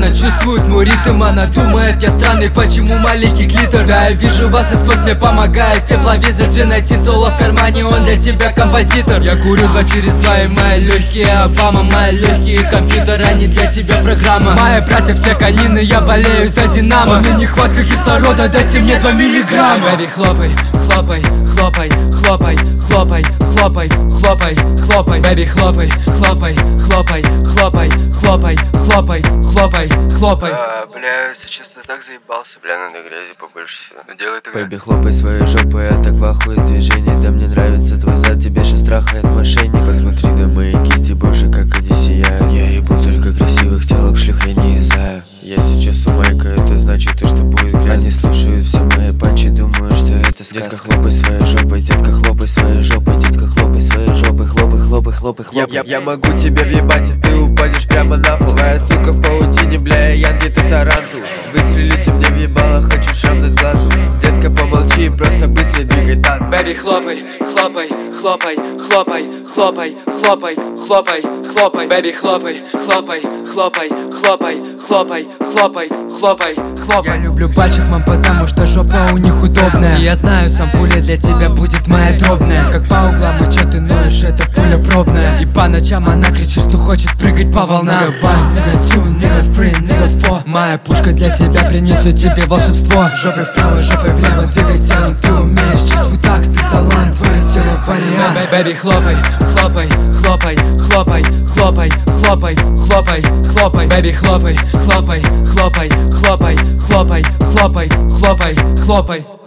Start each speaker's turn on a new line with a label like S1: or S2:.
S1: Она чувствует мой ритм, она думает, я странный, почему маленький клитор. Да, я вижу вас насквозь, мне помогает тепловизор. G-найти соло в кармане, он для тебя композитор. Я курю 2 через 2 и мои легкие Обама, мои легкие компьютер, они для тебя программа. Мои братья все канины, я болею за Динамо. На нехватка кислорода, дайте мне 2 миллиграмма. Бэби, хлопай, хлопай, хлопай, хлопай, хлопай, хлопай, хлопай, хлопай. Бэби, хлопай, хлопай, хлопай, хлопай, хлопай, хлопай, хлопай, хлопай.
S2: Бля, если честно, так заебался. Бля, надо грязи побольше сюда. Ну делай тогда.
S3: Бэби, хлопай своей жопой, я так в ахуе с движения. Да мне нравится твой зад, тебе же страхает мошенник. Посмотри на мои кисти, боже, как они сияют. Я ебу только красивых телок, шлюх я не юзаю. Я сейчас у Майка, это значит то, что будет грязь. Они слушают все мои панчи, думаю, что это сказка. Детка, хлопай своей жопой, детка, хлопай своей жопой, детка, хлопай своей жопой, хлопай, хлопай, хлопай, хлопай. Я могу тебя въебать, и ты упадешь прямо на пол. Твоя сука в паутине, бля, я где-то тарантул. Выстрелите мне въебало, хочу шрам над глазом. Детка, помолчи, просто быстро двигай таз.
S1: Бэби, хлопай, хлопай, хлопай, хлопай, хлопай, хлопай, хлопай, хлопай. Бэби, хлопай, хлопай, хлопай, хлопай, хлопай, хлопай, хлопай, хлопай. Я люблю больших мам, потому что жопа у них удобная. И я знаю, сам пуля для тебя будет моя дробная. Как по углам, и чё ты ноешь, это пуля пробная. И по ночам она кричит, что хочет прыгать по волнам. Nigga one, nigga two, nigga three, nigga four. Моя пушка для тебя принесет тебе волшебство. Жопой вправо, жопой влево, двигай телом. Ты умеешь, чувствуй так, ты талант, твое тело вариант. Бэби, хлопай, хлопай, хлопай, хлопай, хлопай, хлопай, хлопай, хлопай. Бэби, хлопай, хлопай, хлопай, хлопай, хлопай, хлопай, хлопай, хлопай.